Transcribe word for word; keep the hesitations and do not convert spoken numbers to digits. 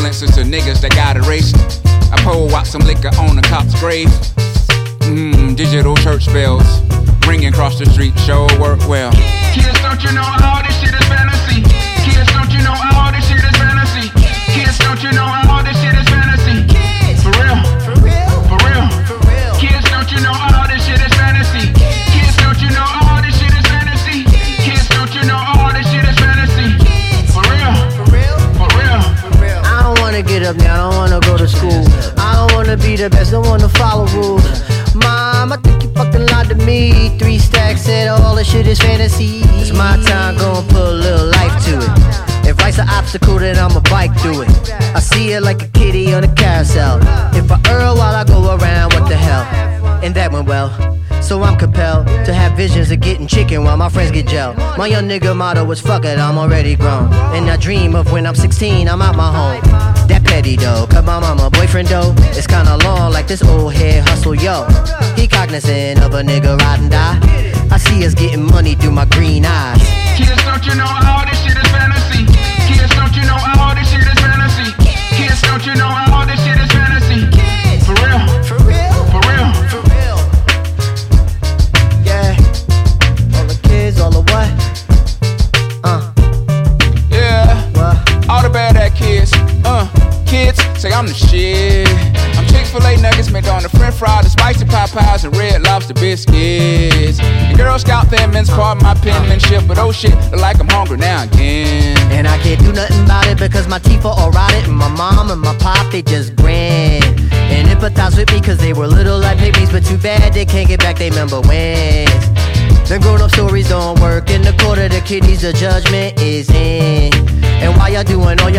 condolences to niggas that got erased. I pour out some liquor on the cop's grave. Mmm, digital church bells ringing across the street, sure work well. Kids, don't you know all this shit is fantasy? Kids, don't you know all this shit is fantasy? Kids, don't you know all this shit is fantasy? For real, for real, for real, for real. Kids, don't you know all this shit is fantasy? Kids, don't you know all this shit is fantasy? Kids, don't you know all this shit is fantasy? For real, for real, for real, for real. I don't wanna get up now, I don't wanna go to school. I don't wanna be the best, don't wanna follow rules. Mom, I think you fucking lied to me. Three stacks said all this shit is fantasy. It's my time, gon' put a little life to it. If life's an obstacle, then I'ma bike through it. I see it like a kitty on a carousel. If I err while I go around, what the hell? And that went well. So I'm compelled to have visions of getting chicken while my friends get gel. My young nigga motto was fuck it, I'm already grown. And I dream of when I'm sixteen, I'm out my home. That petty though, cause my mama boyfriend though, it's kinda long like this old head hustle, yo. He cognizant of a nigga ride and die. I see us getting money through my green eyes. Kids, don't you know all this shit is fantasy? Kids, don't you know all this shit is fantasy? Kids, don't you know all this shit is fantasy? For real, For real, for real, for real. Yeah, all the kids, all the what? Uh, Yeah, what? all the bad ass kids, uh, kids say I'm the shit. I'm Chick-fil-A nuggets made on the french fries, the spicy Popeyes, and red lobster biscuits. And Girl Scout Thin Mints, part of my penmanship, but oh shit, look like I'm hungry now again. And I can't do nothing about it because my teeth are all rotted. And my mom and my pop, they just grin and empathize with me cause they were little like pygmies. But too bad they can't get back they member wins. Them grown-up stories don't work. In the court of the kidneys, the judgment is in. And while y'all doing all